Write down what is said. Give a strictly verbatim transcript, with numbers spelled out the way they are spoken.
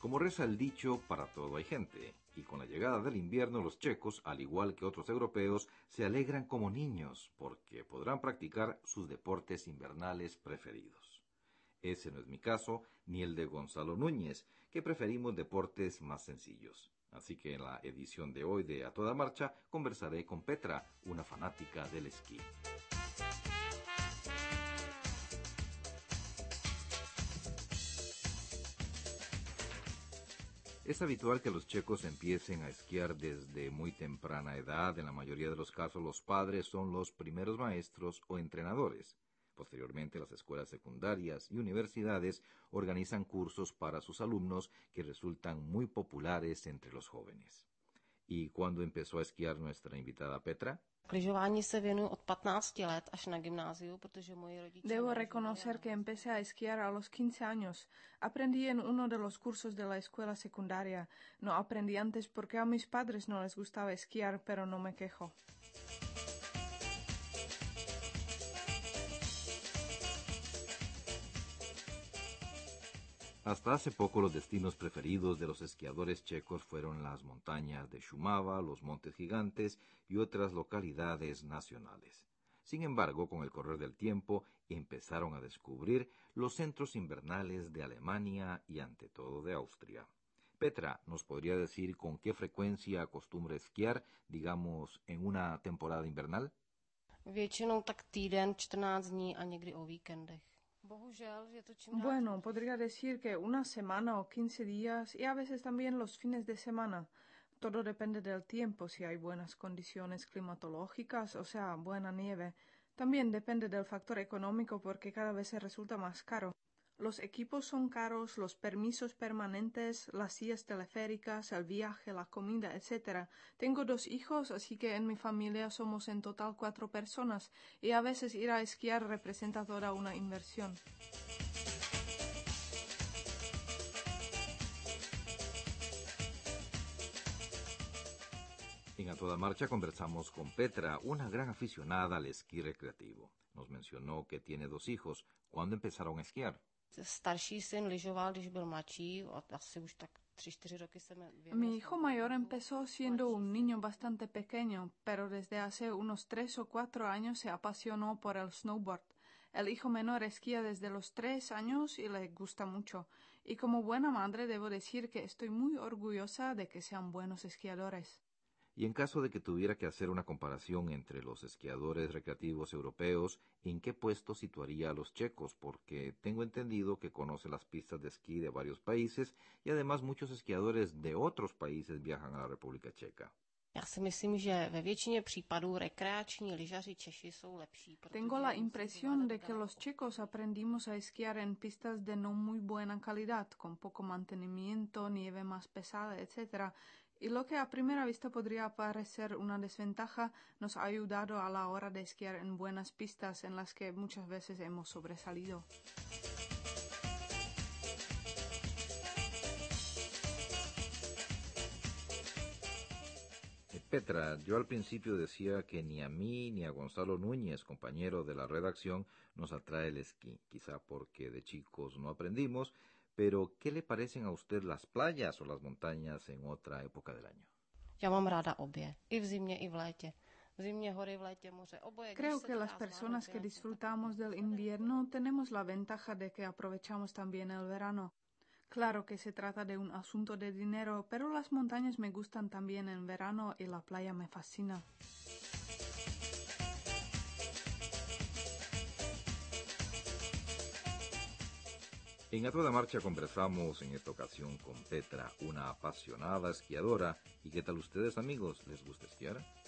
Como reza el dicho, para todo hay gente, y con la llegada del invierno los checos, al igual que otros europeos, se alegran como niños, porque podrán practicar sus deportes invernales preferidos. Ese no es mi caso, ni el de Gonzalo Núñez, que preferimos deportes más sencillos. Así que en la edición de hoy de A Toda Marcha conversaré con Petra, una fanática del esquí. Es habitual que los checos empiecen a esquiar desde muy temprana edad. En la mayoría de los casos los padres son los primeros maestros o entrenadores. Posteriormente las escuelas secundarias y universidades organizan cursos para sus alumnos que resultan muy populares entre los jóvenes. ¿Y cuándo empezó a esquiar nuestra invitada Petra? Lyžování se věnuju od patnácti let až na gymnáziu, protože moji rodiče... Debo reconocer que empecé a esquiar a los quince años. Aprendí en uno de los cursos de la escuela secundaria. No aprendí antes porque a mis padres no les gustaba esquiar, pero no me quejo. Hasta hace poco los destinos preferidos de los esquiadores checos fueron las montañas de Šumava, los Montes Gigantes y otras localidades nacionales. Sin embargo, con el correr del tiempo, empezaron a descubrir los centros invernales de Alemania y ante todo de Austria. Petra, ¿nos podría decir con qué frecuencia acostumbra esquiar, digamos, en una temporada invernal? Většinou tak týden, čtrnáct dní a někdy o víkendech. Bueno, podría decir que una semana o quince días y a veces también los fines de semana. Todo depende del tiempo, si hay buenas condiciones climatológicas, o sea, buena nieve. También depende del factor económico porque cada vez se resulta más caro. Los equipos son caros, los permisos permanentes, las sillas teleféricas, el viaje, la comida, etcétera. Tengo dos hijos, así que en mi familia somos en total cuatro personas y a veces ir a esquiar representa toda una inversión. En A Toda Marcha conversamos con Petra, una gran aficionada al esquí recreativo. Nos mencionó que tiene dos hijos. ¿Cuándo empezaron a esquiar? Starší syn lyžoval, když byl mladší, asi už tak tři, čtyři roky se věnuje. Mi hijo mayor empezó siendo un niño bastante pequeño, pero desde hace unos tres o cuatro años se apasionó por el snowboard. El hijo menor esquía desde los tres años y le gusta mucho. Y como buena madre debo decir que estoy muy orgullosa de que sean buenos esquiadores. Y en caso de que tuviera que hacer una comparación entre los esquiadores recreativos europeos, ¿en qué puesto situaría a los checos? Porque tengo entendido que conoce las pistas de esquí de varios países y además muchos esquiadores de otros países viajan a la República Checa. Já si myslím, že ve většině případů rekreační lyžaři Češi jsou lepší. Tengo la impresión de que los checos aprendimos a esquiar en pistas de no muy buena calidad, con poco mantenimiento, nieve más pesada, etcétera. Y lo que a primera vista podría parecer una desventaja nos ha ayudado a la hora de esquiar en buenas pistas en las que muchas veces hemos sobresalido. Petra, yo al principio decía que ni a mí ni a Gonzalo Núñez, compañero de la redacción, nos atrae el esquí, quizá porque de chicos no aprendimos, pero ¿qué le parecen a usted las playas o las montañas en otra época del año? Já mám ráda obě, i v zimě, i v létě. V zimě hory, v létě moře, oboje. Creo que las personas que disfrutamos del invierno tenemos la ventaja de que aprovechamos también el verano. Claro que se trata de un asunto de dinero, pero las montañas me gustan también en verano y la playa me fascina. En A Toda Marcha conversamos en esta ocasión con Petra, una apasionada esquiadora. ¿Y qué tal ustedes, amigos? ¿Les gusta esquiar?